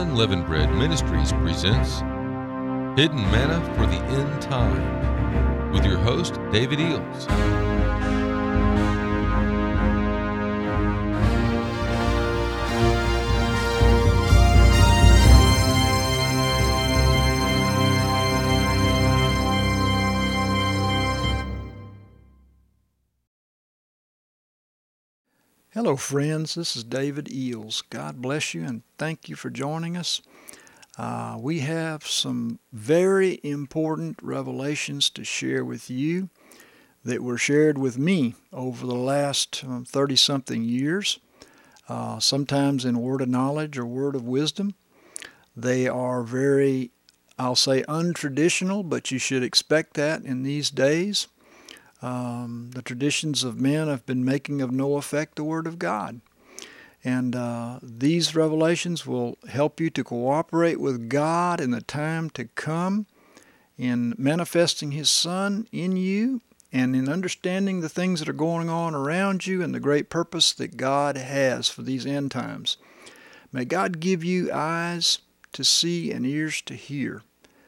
Unleavened Bread Ministries presents Hidden Manna for the End Time with your host, David Eels. Hello friends, this is David Eels. God bless you and thank you for joining us. We have some very important revelations to share with you that were shared with me over the last 30-something years, sometimes in word of knowledge or word of wisdom. They are very, I'll say, untraditional, but you should expect that in these days. The traditions of men have been making of no effect the Word of God. And these revelations will help you to cooperate with God in the time to come in manifesting His Son in you and in understanding the things that are going on around you and the great purpose that God has for these end times. May God give you eyes to see and ears to hear,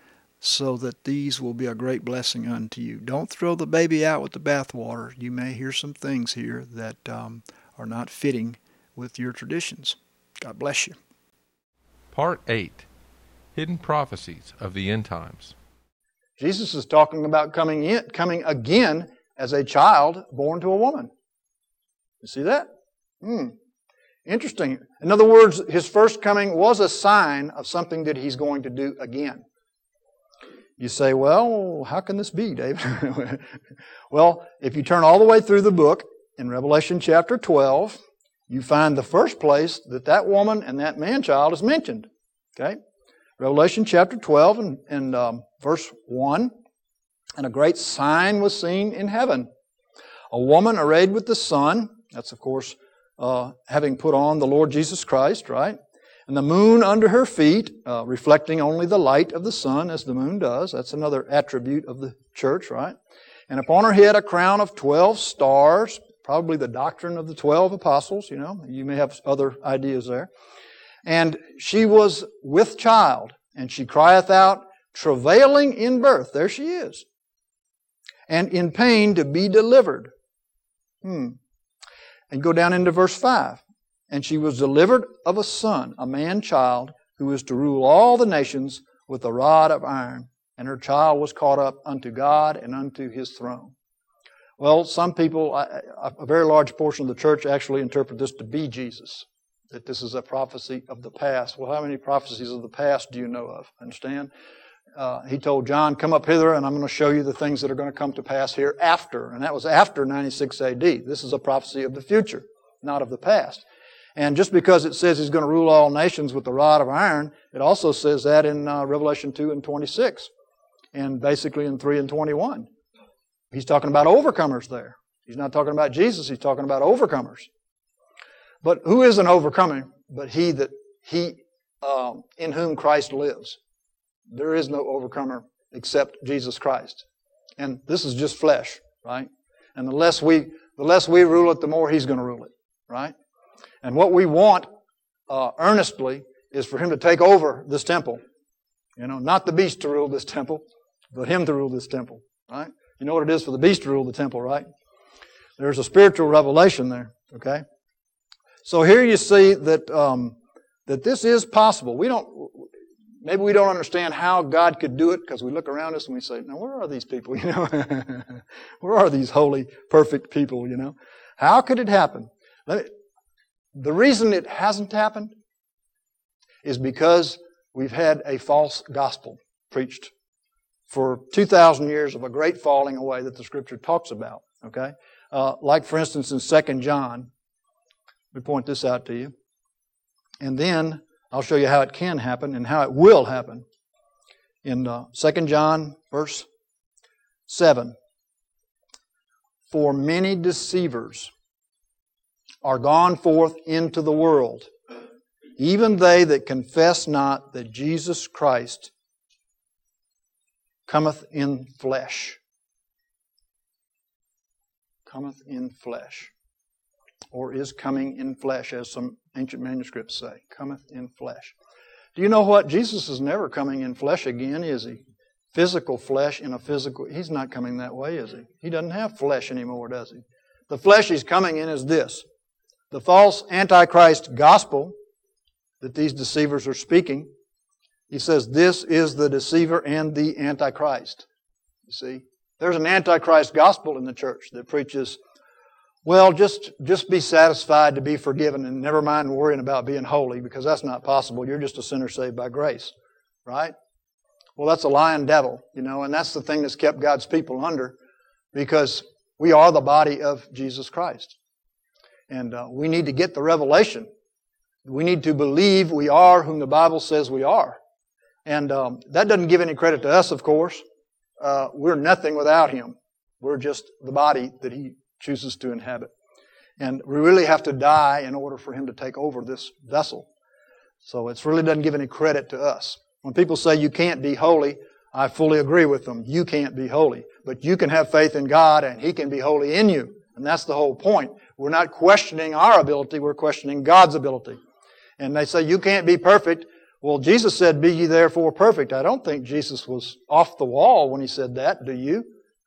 so that these will be a great blessing unto you. Don't throw the baby out with the bathwater. You may hear some things here that are not fitting with your traditions. God bless you. Part 8, Hidden Prophecies of the End Times. Jesus is talking about coming again as a child born to a woman. You see that? Interesting. In other words, His first coming was a sign of something that He's going to do again. You say, well, how can this be, David? Well, if you turn all the way through the book, in Revelation chapter 12, you find the first place that woman and that man-child is mentioned. Okay? Revelation chapter 12 and verse 1, and a great sign was seen in heaven. A woman arrayed with the sun, that's of course having put on the Lord Jesus Christ, right? And the moon under her feet, reflecting only the light of the sun as the moon does. That's another attribute of the church, right? And upon her head a crown of 12 stars, probably the doctrine of the 12 apostles, you know. You may have other ideas there. And she was with child, and she crieth out, travailing in birth. There she is. And in pain to be delivered. And go down into verse 5. And she was delivered of a son, a man-child, who is to rule all the nations with a rod of iron. And her child was caught up unto God and unto His throne. Well, some people, a very large portion of the church actually interpret this to be Jesus, that this is a prophecy of the past. Well, how many prophecies of the past do you know of? Understand? He told John, come up hither and I'm going to show you the things that are going to come to pass hereafter. And that was after 96 AD. This is a prophecy of the future, not of the past. And just because it says He's going to rule all nations with the rod of iron, it also says that in Revelation 2 and 26, and basically in 3 and 21. He's talking about overcomers there. He's not talking about Jesus, He's talking about overcomers. But who is an overcomer but he in whom Christ lives? There is no overcomer except Jesus Christ. And this is just flesh, right? And the less we rule it, the more He's going to rule it, right? And what we want earnestly is for Him to take over this temple. You know, not the beast to rule this temple, but Him to rule this temple, right? You know what it is for the beast to rule the temple, right? There's a spiritual revelation there, okay? So here you see that that this is possible. Maybe we don't understand how God could do it because we look around us and we say, now where are these people, you know? Where are these holy, perfect people, you know? How could it happen? The reason it hasn't happened is because we've had a false gospel preached for 2,000 years of a great falling away that the Scripture talks about, okay? Like, for instance, in 2 John, we point this out to you. And then I'll show you how it can happen and how it will happen. In 2 John, verse 7, for many deceivers are gone forth into the world, even they that confess not that Jesus Christ cometh in flesh. Cometh in flesh. Or is coming in flesh, as some ancient manuscripts say. Cometh in flesh. Do you know what? Jesus is never coming in flesh again, is He? Physical flesh in a physical... He's not coming that way, is He? He doesn't have flesh anymore, does He? The flesh He's coming in is this. The false Antichrist gospel that these deceivers are speaking, He says this is the deceiver and the Antichrist. You see? There's an Antichrist gospel in the church that preaches, well, just be satisfied to be forgiven and never mind worrying about being holy because that's not possible. You're just a sinner saved by grace. Right? Well, that's a lying devil, and that's the thing that's kept God's people under because we are the body of Jesus Christ. And we need to get the revelation. We need to believe we are whom the Bible says we are. And that doesn't give any credit to us, of course. We're nothing without Him. We're just the body that He chooses to inhabit. And we really have to die in order for Him to take over this vessel. So it really doesn't give any credit to us. When people say you can't be holy, I fully agree with them. You can't be holy. But you can have faith in God and He can be holy in you. And that's the whole point. We're not questioning our ability, we're questioning God's ability. And they say you can't be perfect. Well, Jesus said, be ye therefore perfect. I don't think Jesus was off the wall when He said that, do you?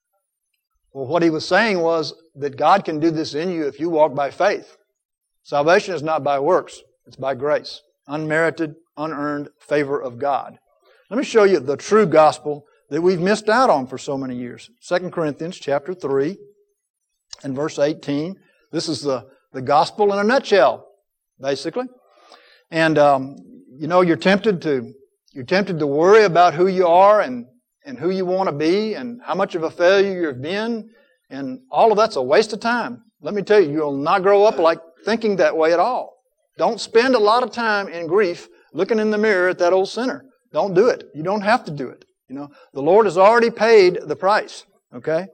Well, what He was saying was that God can do this in you if you walk by faith. Salvation is not by works, it's by grace. Unmerited, unearned favor of God. Let me show you the true gospel that we've missed out on for so many years. 2 Corinthians chapter 3 and verse 18. This is the gospel in a nutshell, basically. And you're tempted to worry about who you are and who you want to be and how much of a failure you've been, and all of that's a waste of time. Let me tell you, you'll not grow up like thinking that way at all. Don't spend a lot of time in grief looking in the mirror at that old sinner. Don't do it. You don't have to do it. The Lord has already paid the price. Okay?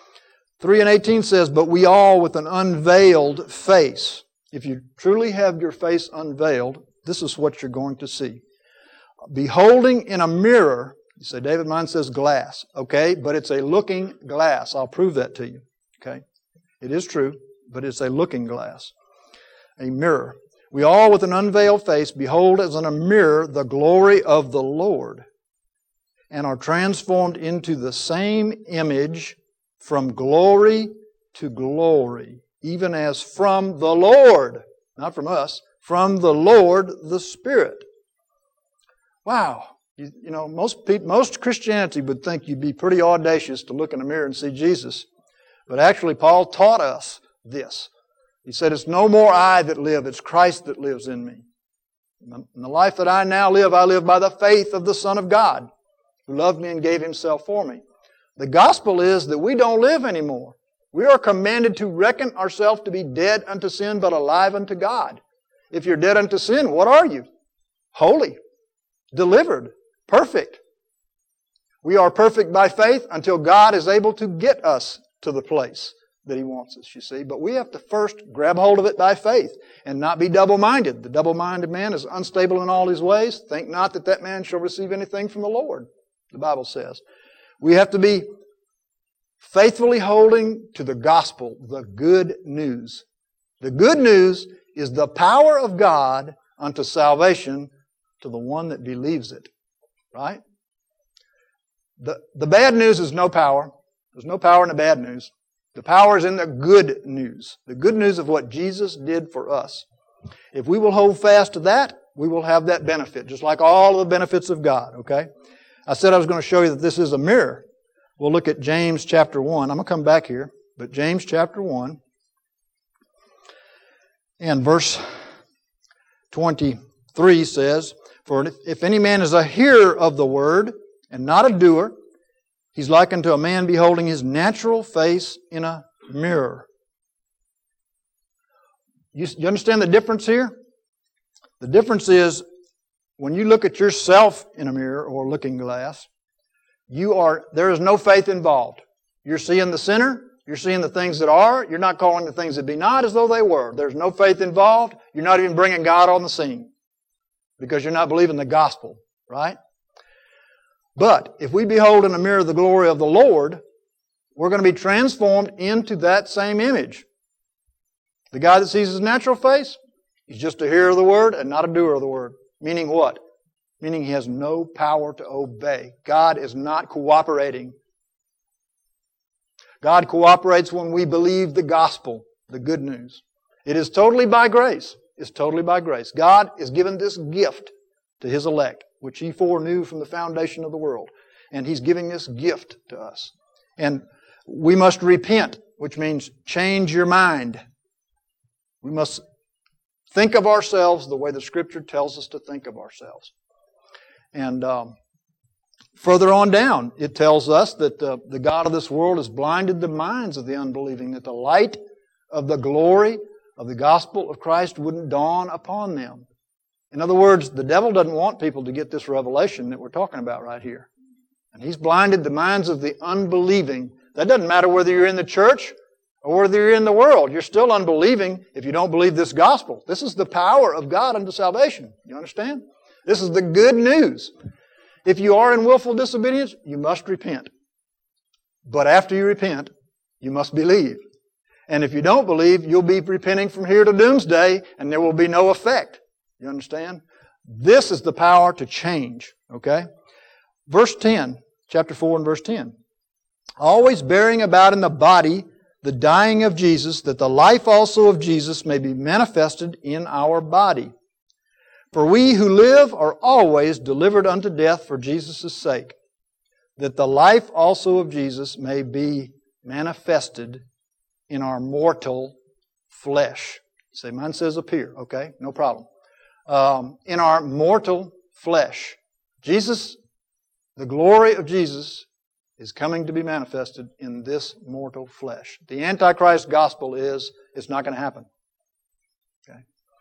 3:18 says, but we all with an unveiled face. If you truly have your face unveiled, this is what you're going to see. Beholding in a mirror, you say, David, mine says glass. Okay, but it's a looking glass. I'll prove that to you. Okay? It is true, but it's a looking glass. A mirror. We all with an unveiled face behold as in a mirror the glory of the Lord and are transformed into the same image from glory to glory, even as from the Lord, not from us, from the Lord the Spirit. Wow. Most Christianity would think you'd be pretty audacious to look in a mirror and see Jesus. But actually, Paul taught us this. He said, it's no more I that live, it's Christ that lives in me. In the life that I now live, I live by the faith of the Son of God, who loved me and gave Himself for me. The gospel is that we don't live anymore. We are commanded to reckon ourselves to be dead unto sin, but alive unto God. If you're dead unto sin, what are you? Holy, delivered, perfect. We are perfect by faith until God is able to get us to the place that He wants us, you see. But we have to first grab hold of it by faith and not be double-minded. The double-minded man is unstable in all his ways. Think not that that man shall receive anything from the Lord, the Bible says. We have to be faithfully holding to the gospel, the good news. The good news is the power of God unto salvation to the one that believes it. Right? The bad news is no power. There's no power in the bad news. The power is in the good news. The good news of what Jesus did for us. If we will hold fast to that, we will have that benefit, just like all of the benefits of God, okay? I said I was going to show you that this is a mirror. We'll look at James chapter 1. I'm going to come back here, but James chapter 1 and verse 23 says, for if any man is a hearer of the word and not a doer, he's like unto a man beholding his natural face in a mirror. You understand the difference here? The difference is when you look at yourself in a mirror or looking glass, there is no faith involved. You're seeing the sinner, you're seeing the things that are, you're not calling the things that be not as though they were. There's no faith involved. You're not even bringing God on the scene because you're not believing the gospel, right? But if we behold in a mirror the glory of the Lord, we're going to be transformed into that same image. The guy that sees his natural face, he's just a hearer of the word and not a doer of the word. Meaning what? meaning he has no power to obey. God is not cooperating. God cooperates when we believe the gospel, the good news. It is totally by grace. It's totally by grace. God has given this gift to His elect, which He foreknew from the foundation of the world. And He's giving this gift to us. And we must repent, which means change your mind. We must think of ourselves the way the Scripture tells us to think of ourselves. And further on down, it tells us that the God of this world has blinded the minds of the unbelieving, that the light of the glory of the gospel of Christ wouldn't dawn upon them. In other words, the devil doesn't want people to get this revelation that we're talking about right here. And he's blinded the minds of the unbelieving. That doesn't matter whether you're in the church or whether you're in the world. You're still unbelieving if you don't believe this gospel. This is the power of God unto salvation. You understand? This is the good news. If you are in willful disobedience, you must repent. But after you repent, you must believe. And if you don't believe, you'll be repenting from here to doomsday, and there will be no effect. You understand? This is the power to change. Okay? Verse 10, chapter 4 and verse 10. Always bearing about in the body the dying of Jesus, that the life also of Jesus may be manifested in our body. For we who live are always delivered unto death for Jesus' sake, that the life also of Jesus may be manifested in our mortal flesh. Say, mine says appear, okay? No problem. In our mortal flesh. Jesus, the glory of Jesus is coming to be manifested in this mortal flesh. The Antichrist gospel is, it's not going to happen. Okay?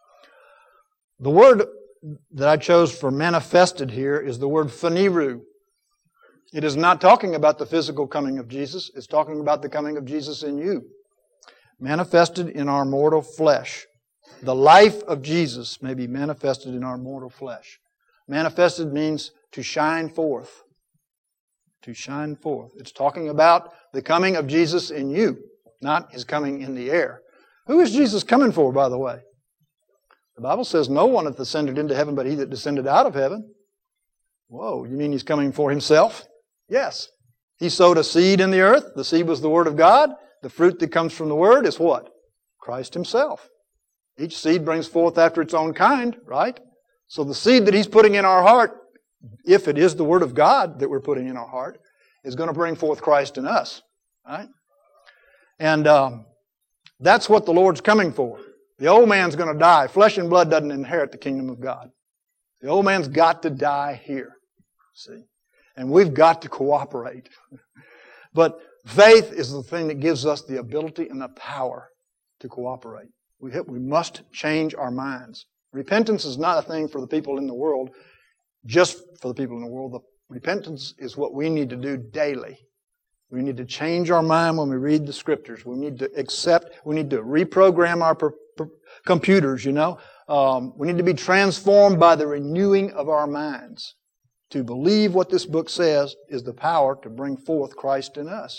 The word that I chose for manifested here is the word phaneru. It is not talking about the physical coming of Jesus. It's talking about the coming of Jesus in you. Manifested in our mortal flesh. The life of Jesus may be manifested in our mortal flesh. Manifested means to shine forth. To shine forth. It's talking about the coming of Jesus in you, not His coming in the air. Who is Jesus coming for, by the way? The Bible says no one hath ascended into heaven but He that descended out of heaven. Whoa, you mean He's coming for Himself? Yes. He sowed a seed in the earth. The seed was the Word of God. The fruit that comes from the Word is what? Christ Himself. Each seed brings forth after its own kind, right? So the seed that He's putting in our heart, if it is the Word of God that we're putting in our heart, is going to bring forth Christ in us, right? And that's what the Lord's coming for. The old man's going to die. Flesh and blood doesn't inherit the kingdom of God. The old man's got to die here, see? And we've got to cooperate. But faith is the thing that gives us the ability and the power to cooperate. We must change our minds. Repentance is not a thing for the people in the world, just for the people in the world. The repentance is what we need to do daily. We need to change our mind when we read the Scriptures. We need to we need to reprogram our computers, you know. We need to be transformed by the renewing of our minds. To believe what this book says is the power to bring forth Christ in us.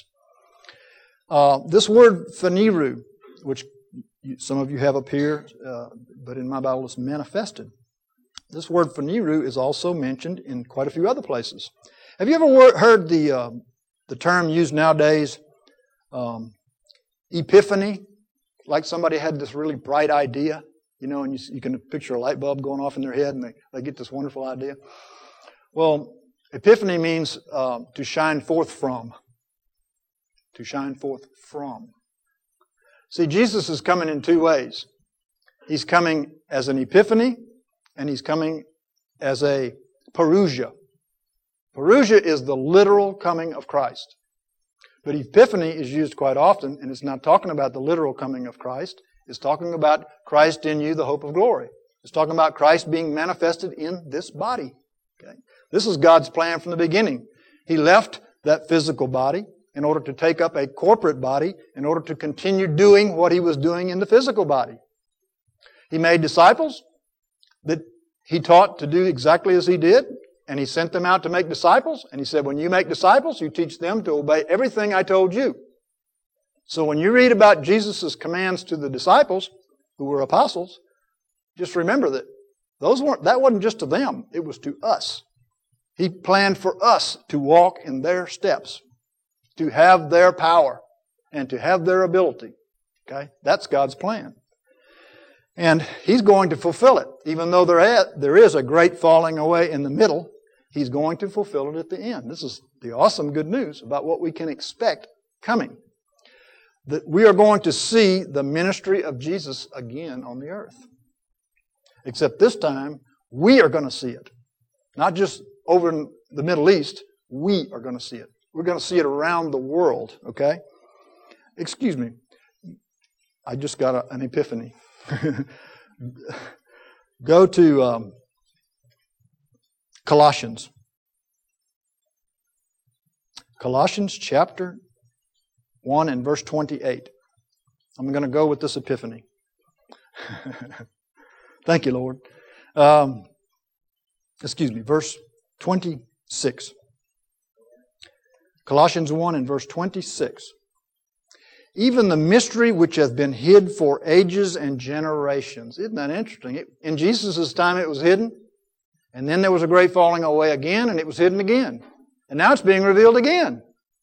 This word phaneru, which some of you have up here, but in my Bible it's manifested. This word phaneru is also mentioned in quite a few other places. Have you ever heard the term used nowadays, epiphany? Like somebody had this really bright idea, you know, and you can picture a light bulb going off in their head and they get this wonderful idea. Well, epiphany means to shine forth from. To shine forth from. See, Jesus is coming in two ways. He's coming as an epiphany, and He's coming as a parousia. Parousia is the literal coming of Christ. But epiphany is used quite often, and it's not talking about the literal coming of Christ. It's talking about Christ in you, the hope of glory. It's talking about Christ being manifested in this body. Okay? This is God's plan from the beginning. He left that physical body in order to take up a corporate body in order to continue doing what He was doing in the physical body. He made disciples that He taught to do exactly as He did, and He sent them out to make disciples, and He said, when you make disciples, you teach them to obey everything I told you. So when you read about Jesus' commands to the disciples, who were apostles, just remember that That wasn't just to them, it was to us. He planned for us to walk in their steps, to have their power, and to have their ability. Okay? That's God's plan. And He's going to fulfill it. Even though there is a great falling away in the middle, He's going to fulfill it at the end. This is the awesome good news about what we can expect coming. That we are going to see the ministry of Jesus again on the earth. Except this time, we are going to see it. Not just over in the Middle East, we are going to see it. We're going to see it around the world, okay? Excuse me. I just got an epiphany. Go to Colossians. Colossians chapter 1 and verse 28. I'm going to go with this epiphany. Thank you, Lord. Verse 26. Colossians 1 and verse 26. Even the mystery which hath been hid for ages and generations. Isn't that interesting? In Jesus' time it was hidden, and then there was a great falling away again, and it was hidden again. And now it's being revealed again.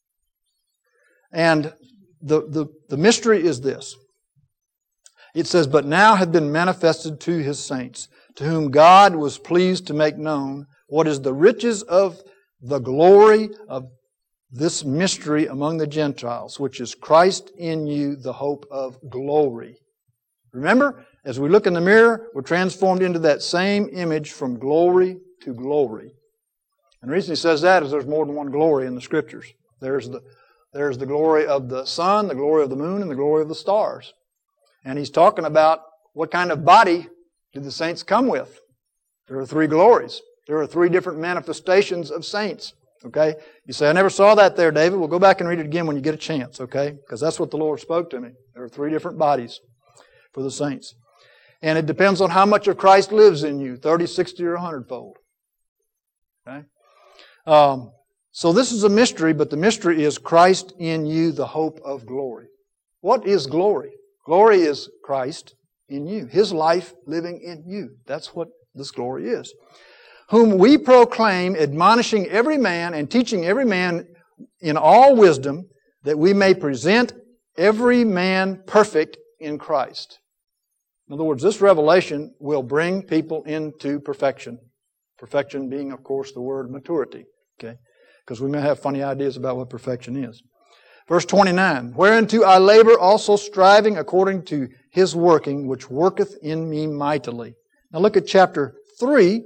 And the mystery is this. It says, but now hath been manifested to His saints, to whom God was pleased to make known what is the riches of the glory of this mystery among the Gentiles, which is Christ in you, the hope of glory. Remember, as we look in the mirror, we're transformed into that same image from glory to glory. And the reason he says that is there's more than one glory in the Scriptures. There's the glory of the sun, the glory of the moon, and the glory of the stars. And he's talking about what kind of body did the saints come with. There are three glories. There are three different manifestations of saints. Okay? You say, I never saw that there, David. Well, go back and read it again when you get a chance, okay? Because that's what the Lord spoke to me. There are three different bodies for the saints. And it depends on how much of Christ lives in you, 30, 60, or 100-fold. Okay? So this is a mystery, but the mystery is Christ in you, the hope of glory. What is glory? Glory is Christ in you. His life living in you. That's what this glory is. Whom we proclaim, admonishing every man and teaching every man in all wisdom, that we may present every man perfect in Christ. In other words, this revelation will bring people into perfection. Perfection being, of course, the word maturity. Okay? Because we may have funny ideas about what perfection is. Verse 29, whereunto I labor also striving according to His working, which worketh in me mightily. Now look at chapter 3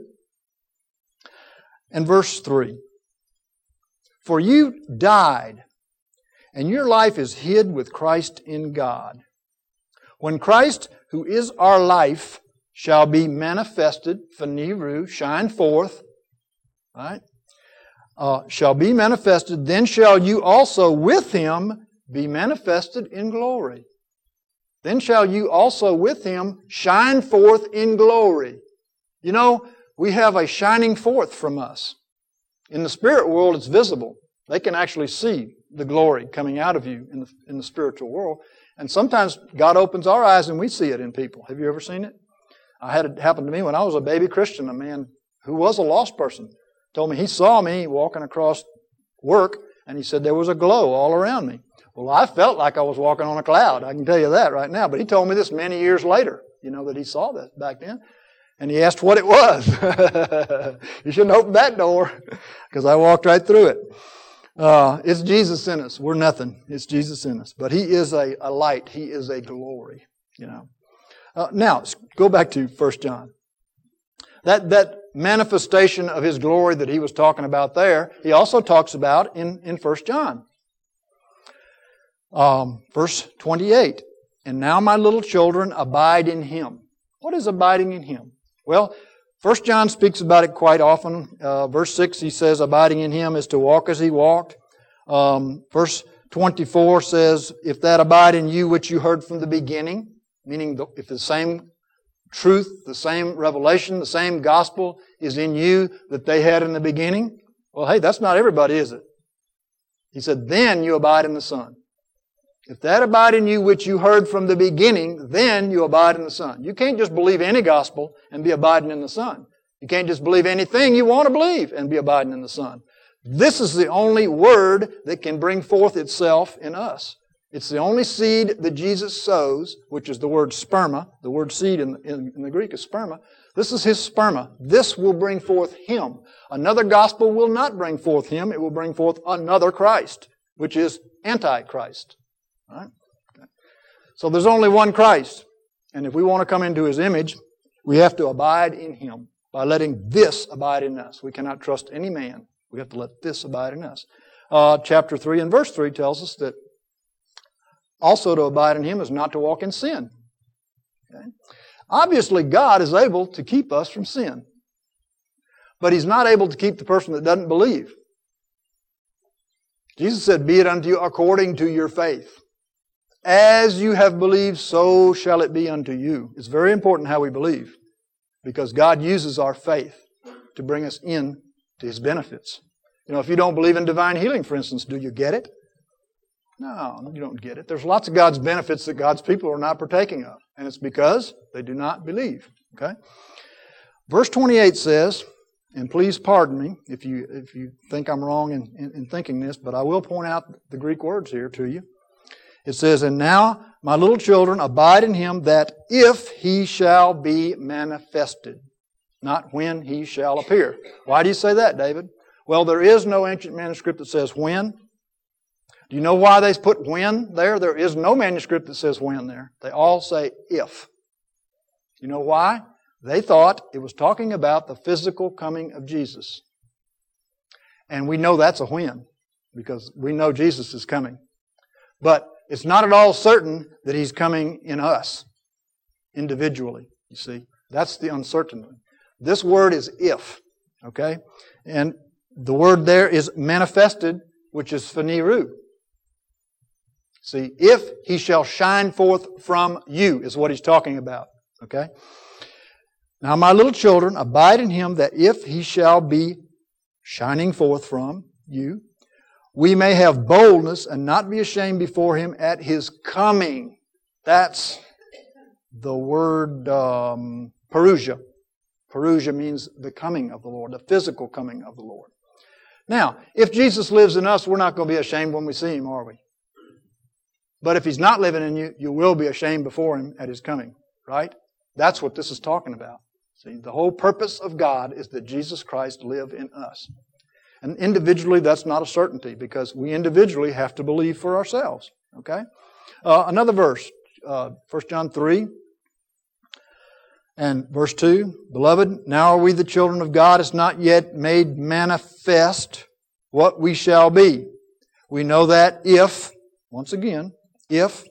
and verse 3. For you died, and your life is hid with Christ in God. When Christ, who is our life, shall be manifested, phaniru, shine forth, right? Shall be manifested, then shall you also with Him be manifested in glory. Then shall you also with Him shine forth in glory. You know, we have a shining forth from us. In the spirit world, it's visible. They can actually see the glory coming out of you in the spiritual world. And sometimes God opens our eyes and we see it in people. Have you ever seen it? I had it happen to me when I was a baby Christian. A man who was a lost person told me he saw me walking across work, and he said there was a glow all around me. Well, I felt like I was walking on a cloud. I can tell you that right now. But he told me this many years later, that he saw that back then. And he asked what it was. You shouldn't open that door, because I walked right through it. It's Jesus in us. We're nothing. It's Jesus in us. But He is a light. He is a glory. Now, let's go back to 1 John. That manifestation of His glory that he was talking about there, he also talks about in 1 John. Verse 28. And now, my little children, abide in Him. What is abiding in Him? Well, 1 John speaks about it quite often. Verse 6, he says, abiding in Him is to walk as He walked. Verse 24 says, if that abide in you which you heard from the beginning, meaning if the same truth, the same revelation, the same gospel is in you that they had in the beginning, well, hey, that's not everybody, is it? He said, then you abide in the Son. If that abide in you which you heard from the beginning, then you abide in the Son. You can't just believe any gospel and be abiding in the Son. You can't just believe anything you want to believe and be abiding in the Son. This is the only word that can bring forth itself in us. It's the only seed that Jesus sows, which is the word sperma. The word seed in the Greek is sperma. This is His sperma. This will bring forth Him. Another gospel will not bring forth Him. It will bring forth another Christ, which is Antichrist. All right? Okay. So there's only one Christ. And if we want to come into His image, we have to abide in Him by letting this abide in us. We cannot trust any man. We have to let this abide in us. Chapter 3 and verse 3 tells us that also to abide in Him is not to walk in sin. Okay? Obviously, God is able to keep us from sin. But He's not able to keep the person that doesn't believe. Jesus said, "Be it unto you according to your faith. As you have believed, so shall it be unto you." It's very important how we believe, because God uses our faith to bring us in to His benefits. You know, if you don't believe in divine healing, for instance, do you get it? No, you don't get it. There's lots of God's benefits that God's people are not partaking of, and it's because they do not believe. Okay? Verse 28 says, and please pardon me if you think I'm wrong in thinking this, but I will point out the Greek words here to you. It says, "And now, my little children, abide in Him, that if He shall be manifested," not when He shall appear. Why do you say that, David? Well, there is no ancient manuscript that says when. Do you know why they put when there? There is no manuscript that says when there. They all say if. You know why? They thought it was talking about the physical coming of Jesus. And we know that's a when, because we know Jesus is coming. But it's not at all certain that He's coming in us, individually, you see. That's the uncertainty. This word is if, okay? And the word there is manifested, which is phaniru. See, if He shall shine forth from you is what He's talking about, okay? Now, my little children, abide in Him, that if He shall be shining forth from you, we may have boldness and not be ashamed before Him at His coming. That's the word parousia. Parousia means the coming of the Lord, the physical coming of the Lord. Now, if Jesus lives in us, we're not going to be ashamed when we see Him, are we? But if He's not living in you, you will be ashamed before Him at His coming, right? That's what this is talking about. See, the whole purpose of God is that Jesus Christ live in us. And individually, that's not a certainty, because we individually have to believe for ourselves, okay? Another verse, 1 John 3 and verse 2, "Beloved, now are we the children of God, it's not yet made manifest what we shall be. We know that if," once again, "if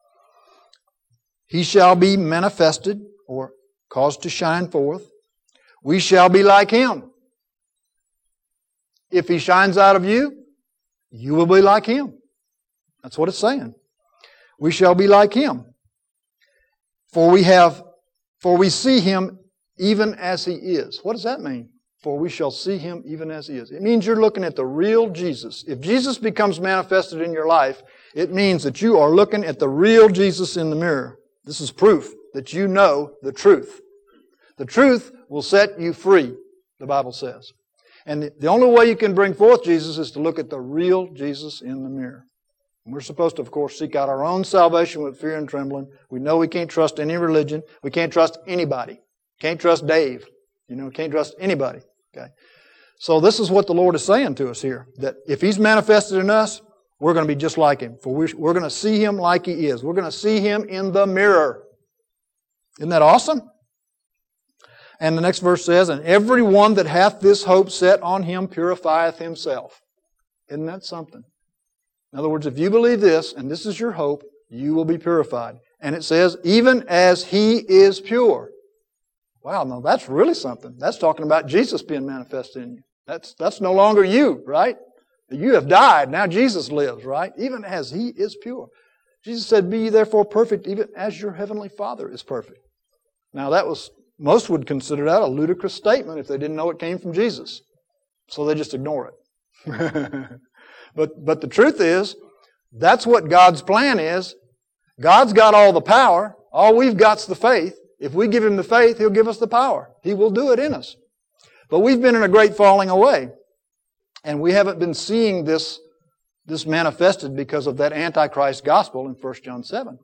He shall be manifested," or caused to shine forth, "we shall be like Him." If He shines out of you, you will be like Him. That's what it's saying. We shall be like Him. For we see Him even as He is. What does that mean? For we shall see Him even as He is. It means you're looking at the real Jesus. If Jesus becomes manifested in your life, it means that you are looking at the real Jesus in the mirror. This is proof that you know the truth. The truth will set you free, the Bible says. And the only way you can bring forth Jesus is to look at the real Jesus in the mirror. And we're supposed to, of course, seek out our own salvation with fear and trembling. We know we can't trust any religion. We can't trust anybody. Can't trust Dave. Can't trust anybody. Okay. So this is what the Lord is saying to us here, that if He's manifested in us, we're going to be just like Him. For we're going to see Him like He is. We're going to see Him in the mirror. Isn't that awesome? And the next verse says, "And every one that hath this hope set on Him purifieth himself." Isn't that something? In other words, if you believe this, and this is your hope, you will be purified. And it says, "even as He is pure." Wow, no, that's really something. That's talking about Jesus being manifested in you. That's no longer you, right? You have died. Now Jesus lives, right? Even as He is pure. Jesus said, "Be ye therefore perfect, even as your heavenly Father is perfect." Now most would consider that a ludicrous statement if they didn't know it came from Jesus. So they just ignore it. But the truth is, That's what God's plan is. God's got all the power. All we've got's the faith. If we give Him the faith, He'll give us the power. He will do it in us. But we've been in a great falling away. And we haven't been seeing this manifested because of that Antichrist gospel in 1 John 7.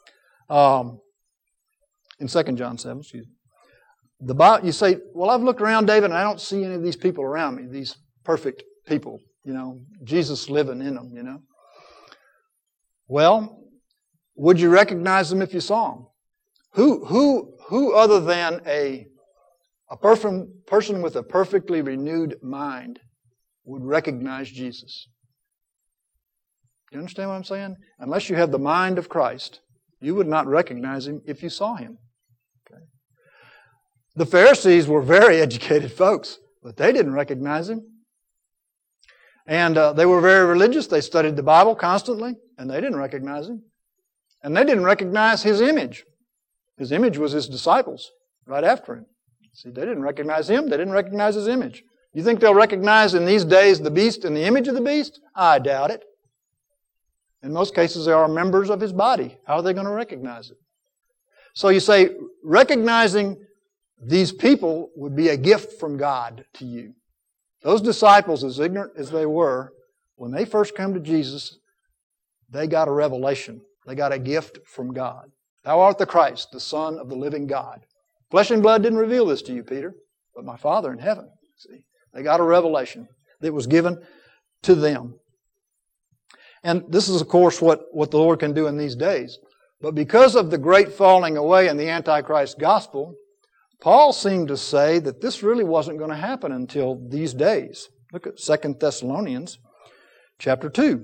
In 2 John 7, excuse me. The Bible, you say, well, I've looked around, David, and I don't see any of these people around me, these perfect people, Jesus living in them, Well, would you recognize them if you saw them? Who other than a person with a perfectly renewed mind would recognize Jesus? Do you understand what I'm saying? Unless you have the mind of Christ, you would not recognize Him if you saw Him. Okay. The Pharisees were very educated folks, but they didn't recognize Him. And they were very religious. They studied the Bible constantly, and they didn't recognize Him. And they didn't recognize His image. His image was His disciples right after Him. See, they didn't recognize Him. They didn't recognize His image. You think they'll recognize in these days the beast and the image of the beast? I doubt it. In most cases, they are members of His body. How are they going to recognize it? So you say, recognizing these people would be a gift from God to you. Those disciples, as ignorant as they were, when they first came to Jesus, they got a revelation. They got a gift from God. Thou art the Christ, the Son of the living God. Flesh and blood didn't reveal this to you, Peter, but my Father in heaven. See, they got a revelation that was given to them. And this is, of course, what the Lord can do in these days. But because of the great falling away in the Antichrist gospel, Paul seemed to say that this really wasn't going to happen until these days. Look at 2 Thessalonians chapter 2.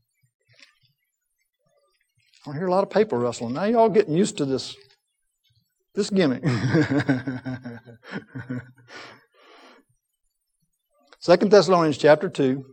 I hear a lot of paper rustling. Now you're all getting used to this gimmick. 2 Thessalonians chapter 2.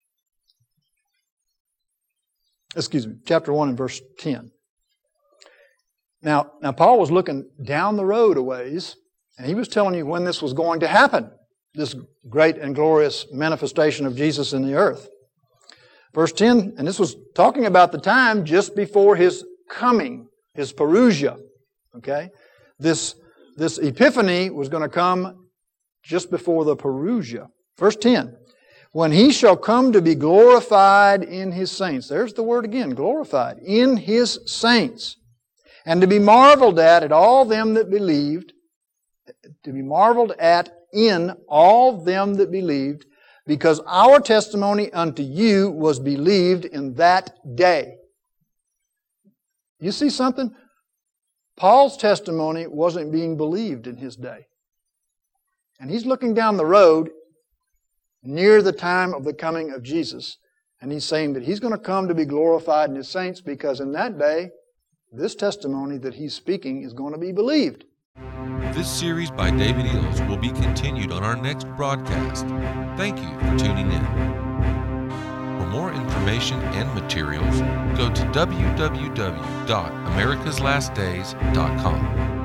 Chapter 1 and verse 10. Now Paul was looking down the road a ways, and he was telling you when this was going to happen, this great and glorious manifestation of Jesus in the earth. Verse 10, and this was talking about the time just before His coming, His parousia. Okay? This epiphany was going to come just before the parousia. Verse 10, when He shall come to be glorified in His saints. There's the word again, glorified. In His saints. And to be marveled at all them that believed. To be marveled at in all them that believed. Because our testimony unto you was believed in that day. You see something? Paul's testimony wasn't being believed in his day. And he's looking down the road near the time of the coming of Jesus. And he's saying that He's going to come to be glorified in His saints because in that day, this testimony that he's speaking is going to be believed. This series by David Eels will be continued on our next broadcast. Thank you for tuning in. For more information and materials, go to www.americaslastdays.com.